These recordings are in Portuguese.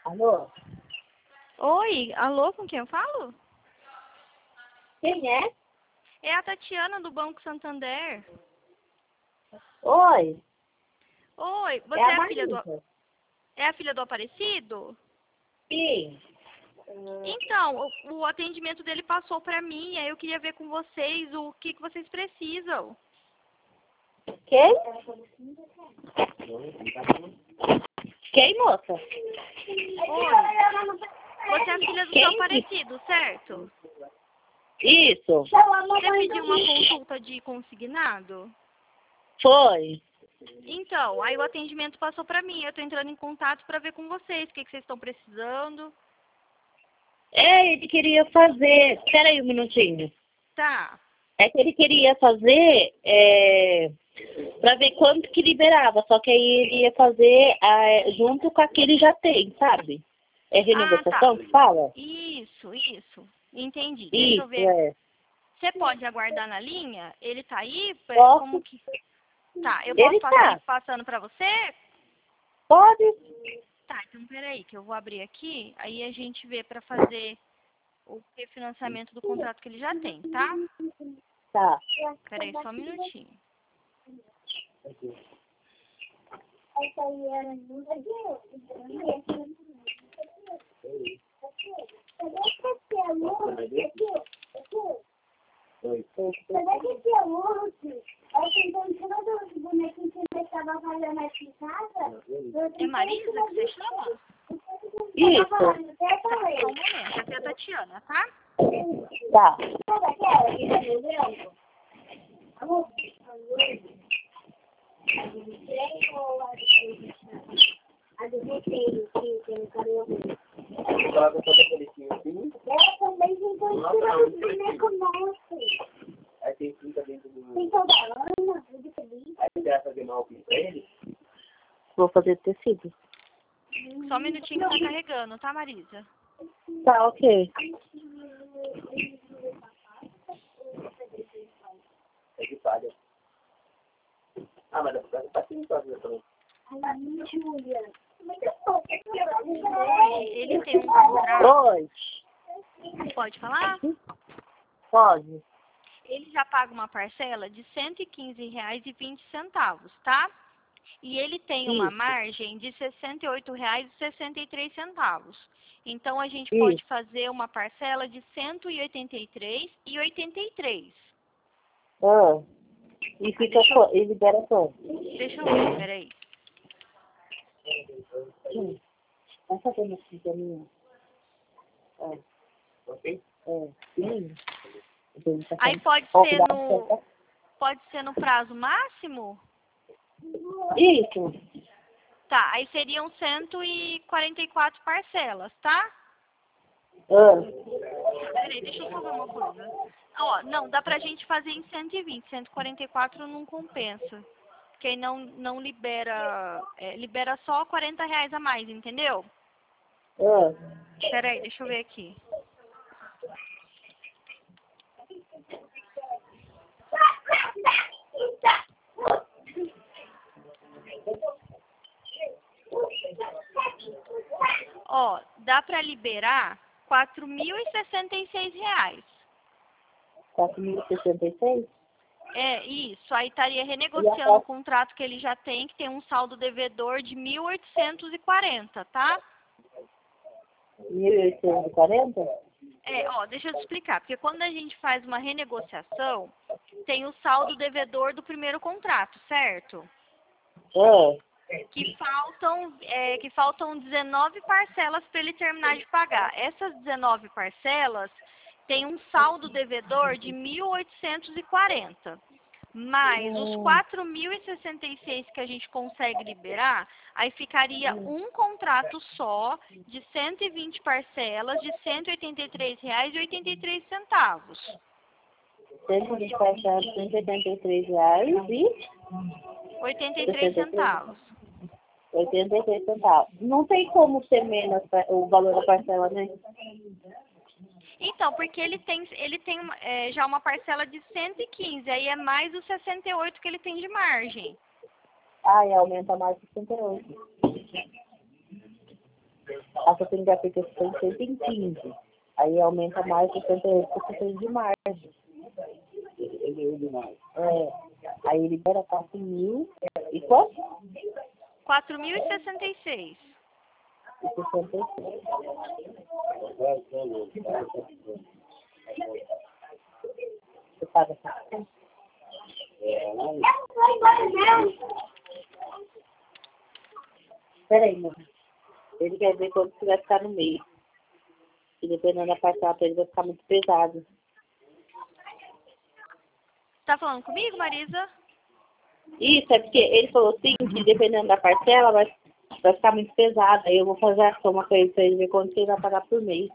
Alô? Oi, alô, com quem eu falo? Quem é? É a Tatiana do Banco Santander. Oi, Oi, você é a é Marisa. a filha do Aparecido? Sim. Então, o atendimento dele passou pra mim, aí eu queria ver com vocês o que vocês precisam. Quem? Quem, moça? Oi, você é a filha do seu Quem? Aparecido, certo? Isso. Você pediu uma consulta de consignado? Foi. Então, aí o atendimento passou pra mim, eu tô entrando em contato pra ver com vocês, o que vocês estão precisando. É, ele queria fazer... Espera aí um minutinho. Tá. É que ele queria fazer... Pra ver quanto que liberava. Só que aí ele ia fazer junto com a que ele já tem, sabe? É Ah, tá. renegociação que fala? Isso. Entendi. Deixa eu Isso, ver. é. Você pode aguardar na linha? Ele tá aí? Como Posso? que... Tá, eu posso Ele passar tá. passando pra você? Pode? Tá, então peraí, que eu vou abrir aqui, aí a gente vê pra fazer o refinanciamento do contrato que ele já tem, tá? Tá. Peraí, só um minutinho. É Marisa que você chama? Isso. Tá, só um momento, aqui é a Tatiana, tá? Tá. Vou fazer tecido. Só um minutinho que tá carregando, tá, Marisa? Tá, ok. Hoje ele tem um contrato, Oi. pode falar? Pode. Ele já paga uma parcela de R$ 115,20, tá? E ele tem uma Isso. margem de R$ 68,63. Então, a gente pode Isso. fazer uma parcela de R$ 183,83. Ah. E fica Deixa eu, e libera quanto? deixa eu ver, peraí. Sim. Vai fazer uma fisionomia. Sim. Aí pode ser no prazo máximo? Isso. Tá, aí seriam 144 parcelas, tá? Ah. Peraí, deixa eu só ver uma coisa. Ó, não, dá pra gente fazer em 120, 144 não compensa. Porque aí não libera, libera só R$ 40 a mais, entendeu? Ah. Peraí, deixa eu ver aqui. Ó, dá pra liberar R$ 4.066. 4.066? É, isso. Aí estaria E a renegociando o contrato que ele já tem, que tem um saldo devedor de 1.840, tá? 1.840? Ó, deixa eu te explicar, porque quando a gente faz uma renegociação, tem o saldo devedor do primeiro contrato, certo? Ah. Que faltam 19 parcelas para ele terminar de pagar. Essas 19 parcelas têm um saldo devedor de 1.840. Mais os 4.066 que a gente consegue liberar, aí ficaria um contrato só de 120 parcelas de R$ 183,83. 120 parcelas, R$ 183 e 83 centavos. 83 centavos. Não tem como ser menos o valor da parcela, né? Então, porque ele tem já uma parcela de 115, aí é mais os 68 que ele tem de margem. Ah, e aumenta mais de 68. A sua fingerprint tem 115. Aí aumenta mais 68 porque você tem de margem. É. Aí libera 4.000 e quanto? 4.066. E 66. Você paga essa. Peraí, mano. Ele quer ver quando você vai ficar no meio. E dependendo da parcela, ele vai ficar muito pesado. Tá falando comigo, Marisa? Isso, é porque ele falou assim, que dependendo da parcela, vai ficar muito pesado. Aí eu vou fazer a soma com ele pra ele ver quanto ele vai pagar por mês.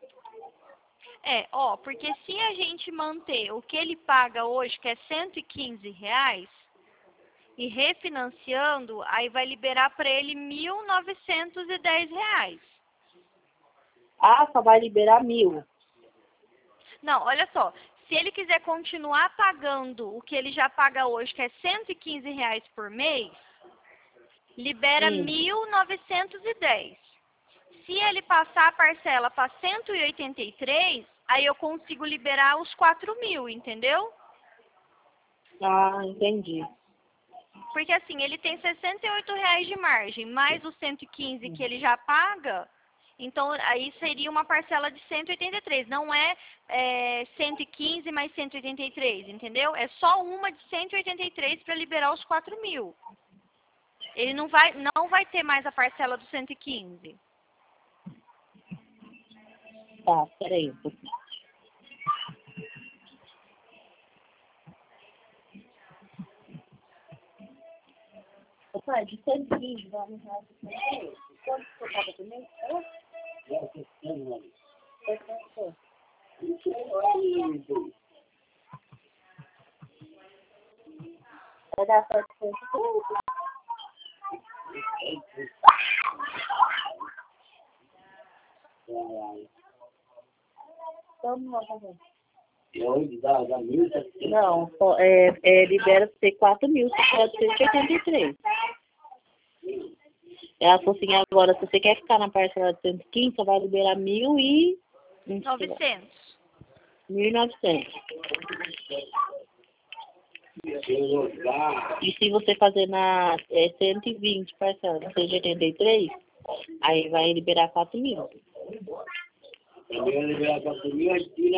Porque se a gente manter o que ele paga hoje, que é R$ 115, e refinanciando, aí vai liberar para ele R$ 1.910. Ah, só vai liberar 1.000. Não, olha só. Se ele quiser continuar pagando o que ele já paga hoje, que é R$ 115 por mês, libera 1.910. Se ele passar a parcela para 183, aí eu consigo liberar os 4.000, entendeu? Ah, entendi. Porque assim, ele tem R$ 68 de margem, mais os 115 que ele já paga, então aí seria uma parcela de 183. Não é 115 mais 183, entendeu? É só uma de 183 para liberar os 4.000. Ele não vai ter mais a parcela do 115. Tá, peraí um pouquinho. Opa, de 115, vamos lá. Quanto você paga por mês? Vai dar 700. Vamos lá, tá bom. Não, libera você 4.000, você pode ser 183. Ela falou assim, agora, se você quer ficar na parcela de 115, você vai liberar 900. 1.900. E se você fazer na 120 parcela de 183, aí vai liberar 4.000. Também vai liberar 4.000, aí tira...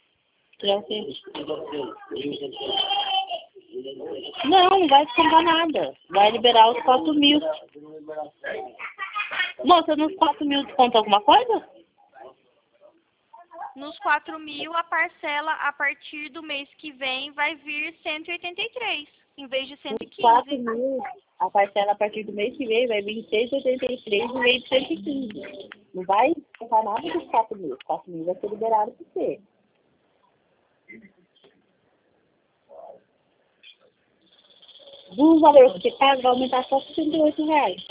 Não vai descontar nada. Vai liberar os 4.000. Moça, nos 4.000 desconta alguma coisa? Nos 4.000, a parcela a partir do mês que vem vai vir 183, em vez de 115. 4.000, a parcela a partir do mês que vem vai vir 183 em vez de 115. Não vai descontar nada dos 4.000. 4.000 vai ser liberado por você. Do valor que você paga, vai aumentar só R$68.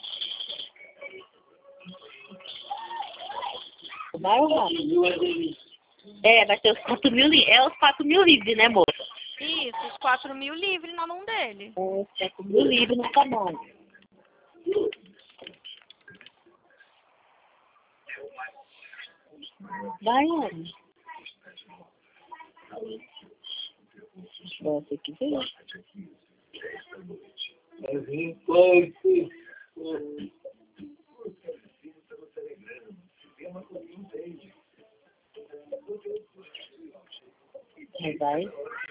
Vai ou não? Vai ter os 4.000 livres. É os 4.000 livres, né, moça? Isso, os 4.000 livres na mão dele. Os 4.000 livres no tamanho. Vai, homem. Você que vê. Vai.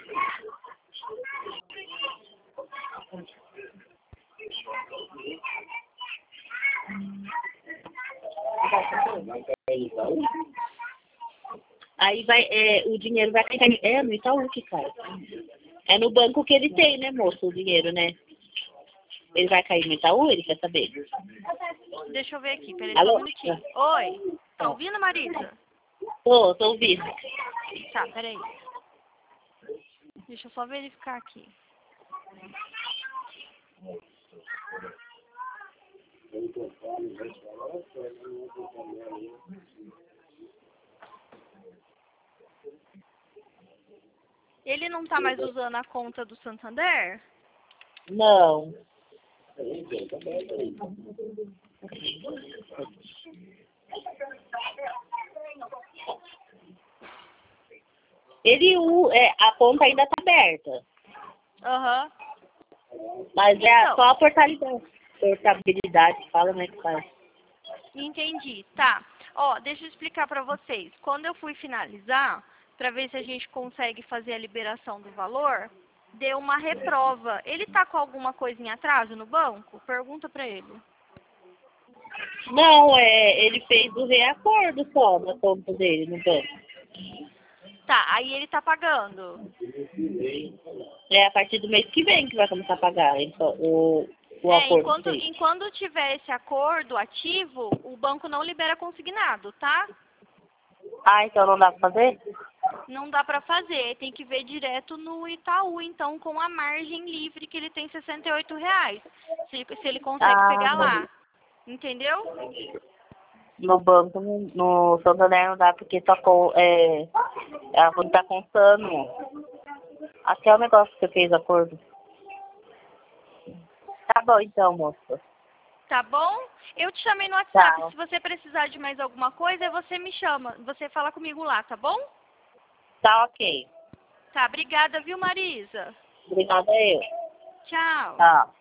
Aí vai, o dinheiro vai cair. No Itaú que cai. É no banco que ele tem, né, moço, o dinheiro, né? Ele vai cair no Itaú, ele quer saber? Deixa eu ver aqui, peraí, Alô? só um minutinho. Oi, tá ouvindo, Marisa? Tô ouvindo. Tá, peraí. Deixa eu só verificar aqui. Ele não tá mais usando a conta do Santander? Não. A conta ainda tá aberta, Aham. mas Então. só a portabilidade, fala, né, que faz. Entendi, tá. Ó, deixa eu explicar pra vocês. Quando eu fui finalizar, pra ver se a gente consegue fazer a liberação do valor, deu uma reprova. Ele tá com alguma coisa em atraso no banco? Pergunta pra ele. Não, ele fez o reacordo só na conta dele no banco. Tá, aí ele tá pagando. É a partir do mês que vem que vai começar a pagar então, o acordo dele. Enquanto tiver esse acordo ativo, o banco não libera consignado, tá? Ah, então não dá pra fazer? Não dá pra fazer, tem que ver direto no Itaú, então, com a margem livre que ele tem R$68. Se ele consegue pegar lá. Entendeu? No banco, no Santander não dá, porque só ela não tá contando. Até o negócio que você fez acordo. Tá bom então, moça. Tá bom? Eu te chamei no WhatsApp. Tchau. Se você precisar de mais alguma coisa, você me chama. Você fala comigo lá, tá bom? Tá ok. Tá, obrigada, viu, Marisa? Obrigada eu. Tchau. Tchau.